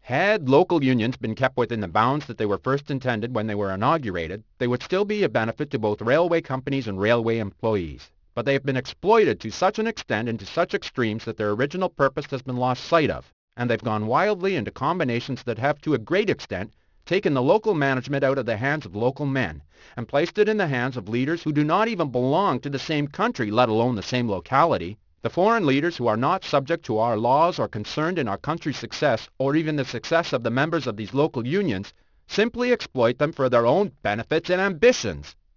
Had local unions been kept within the bounds that they were first intended when they were inaugurated, they would still be a benefit to both railway companies and railway employees. But they have been exploited to such an extent and to such extremes that their original purpose has been lost sight of, and they've gone wildly into combinations that have to a great extent taken the local management out of the hands of local men, and placed it in the hands of leaders who do not even belong to the same country, let alone the same locality. The foreign leaders who are not subject to our laws or concerned in our country's success, or even the success of the members of these local unions, simply exploit them for their own benefits and ambitions.